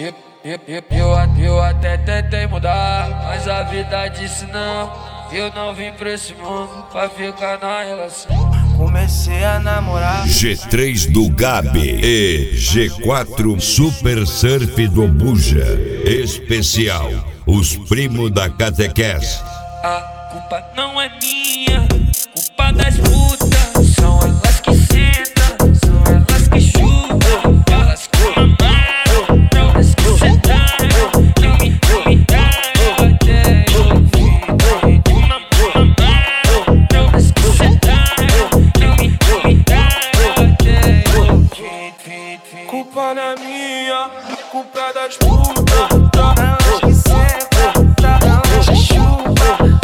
Eu até tentei mudar, mas a vida disse não. Eu não vim pra esse mundo pra ficar na relação. Comecei a namorar G3 do Gabi e G4 Super Surf do Buja. Especial, os primos da catequese. A culpa não é minha, culpa das putas. São elas que sentam, são elas que chutam, elas que mamaram, elas que sentaram, que me deram até eu vi. Mamaram, elas que sentaram, que me deram até eu vi. Culpa não é minha, culpa das putas. Elas que sentam, elas que chutam.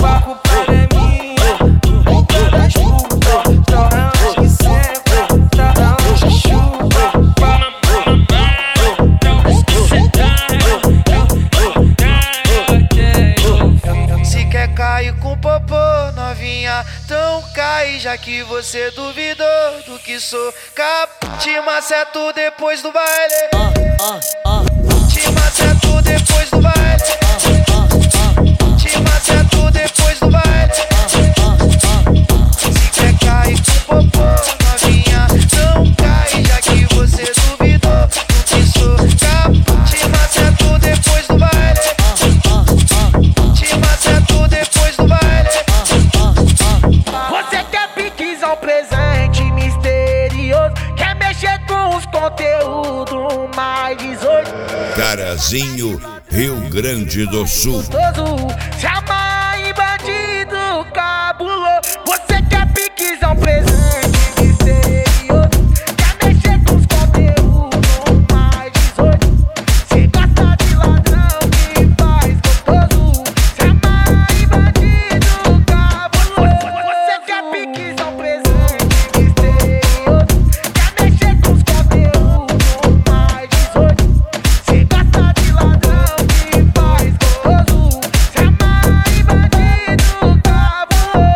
Então cai, já que você duvidou do que sou. Te maceto depois do baile. Te maceto depois do baile. Te maceto depois do baile. Se quer cair com popô, novinha, não cai, já que você duvidou do que sou. Te maceto depois do baile. Te maceto depois do baile. Você quer piquizar um presente misterioso, quer mexer com os conteúdos mais 18. Carazinho, Rio Grande do Sul. Se amarra em bandido cabuloso. Você quer piquizar um presente misterioso, quer mexer com os conteúdos mais 18. Se gosta de ladrão que faz gostoso, se amarra em bandido cabuloso. Você quer piquizar um presente misterioso, quer mexer com os conteúdos mais 18. Se gosta de ladrão que faz gostoso, se amarra em bandido cabuloso.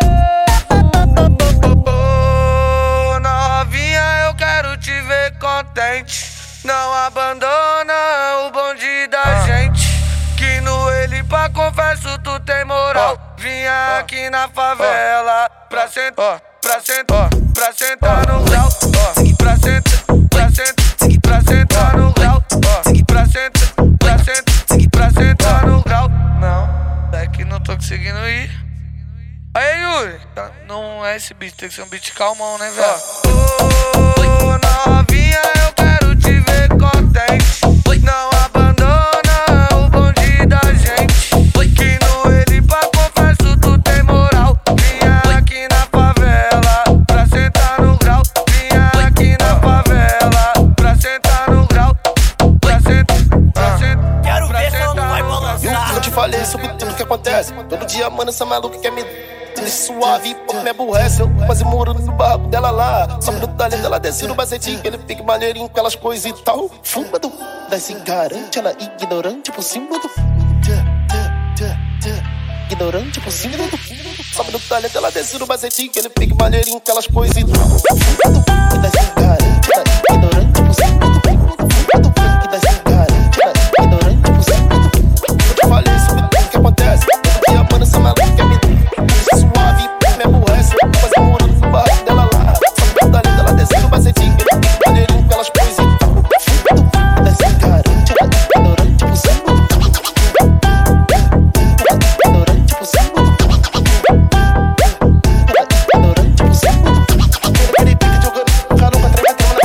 Ô, novinha, eu quero te ver contente. Não abandona o bonde da gente, que no ele pra confesso tu tem moral. Vinha aqui na favela pra sentar, pra sentar, pra sentar no grau. Pra sentar, pra sentar, pra sentar no grau. Pra sentar, pra sentar, pra sentar no grau. Não, é que não tô conseguindo ir. Aí, Yuri, não é esse beat, tem que ser um beat calmão, né, velho? Ô, novinha, eu quero te ver contente. Não abandona o bonde da gente, que no ele pra confesso tu tem moral. Vinha aqui na favela pra sentar no grau. Vinha aqui na favela pra sentar no grau. Pra sentar, Quero ver se ela não vai Eu te falei sobre tudo que acontece. Todo dia, mano, essa maluca quer me suave, pouco me aborrece. Eu quase moro no barco dela lá. Só no talento, ela desce no bacetinho. Ele fica maneirinho com aquelas coisas e tal. Fuma do se garante, ela ignorante por cima do ignorante por cima do sobe no talento, ela desce no bacetinho. Ele fica maneirinho com aquelas coisas e tal. Fuma do se garante, ela ignorante por cima do se garante, ela ignorante por cima do. Eu te falei sobre tudo que acontece. Todo dia, mano, essa maluca quer me suave, me aborrece. Quase morando no barco dela lá. Só no talento, ela desce no bacetinho. Ele fica maneirinho com aquelas coisas e tal. Fuma do se garante, ela ignorante por cima do ignorante por cima do ignorante por cima do. Ele fica jogando calor pra trás,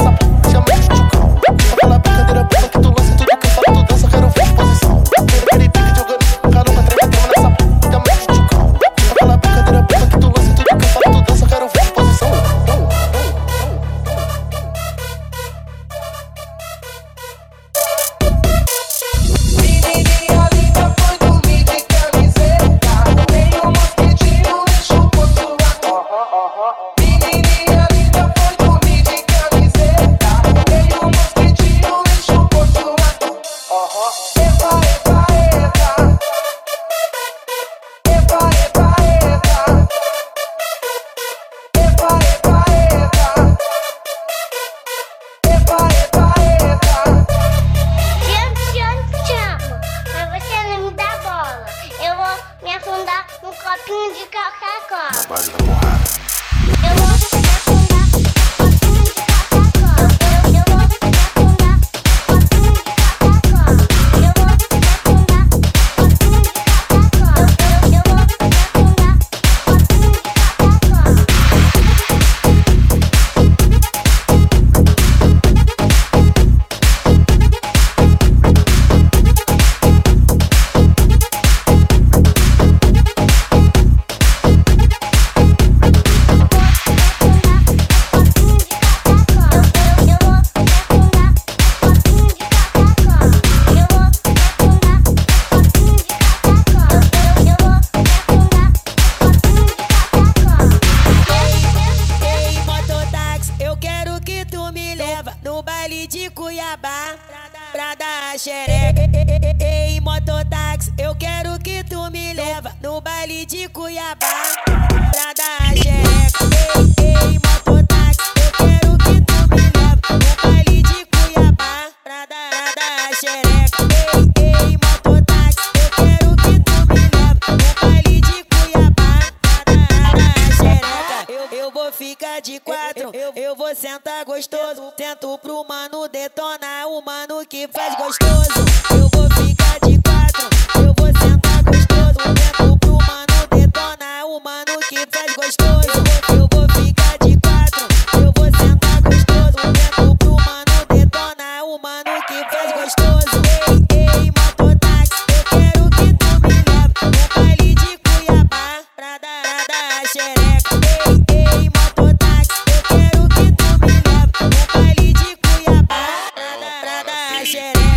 dar xereca. Ei, mototáxi, eu quero que tu me leva no baile de Cuiabá pra dar xereca. Ei, mototáxi, eu quero que tu me leva no baile de Cuiabá pra dar xereca. Ei, mototáxi, eu quero que tu me leva no baile de Cuiabá pra dar xereca. Eu vou ficar de quatro, eu vou sentar gostoso. Tento pro mano detonar, o mano que faz gostoso. Eu vou ficar de quatro, eu vou sentar gostoso. Tento pro mano detonar, o mano que faz gostoso. Eu vou ficar de quatro, eu vou sentar gostoso. Tento pro mano detonar, o mano que faz gostoso. Ei, mototáxi, eu quero que tu me leva no baile de Cuiabá pra dar xereca. Ei, mototáxi, eu quero que tu me leva no baile de Cuiabá pra dar xereca.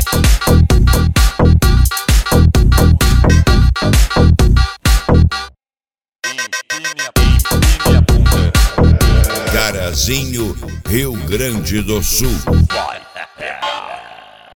Carazinho, Rio Grande do Sul.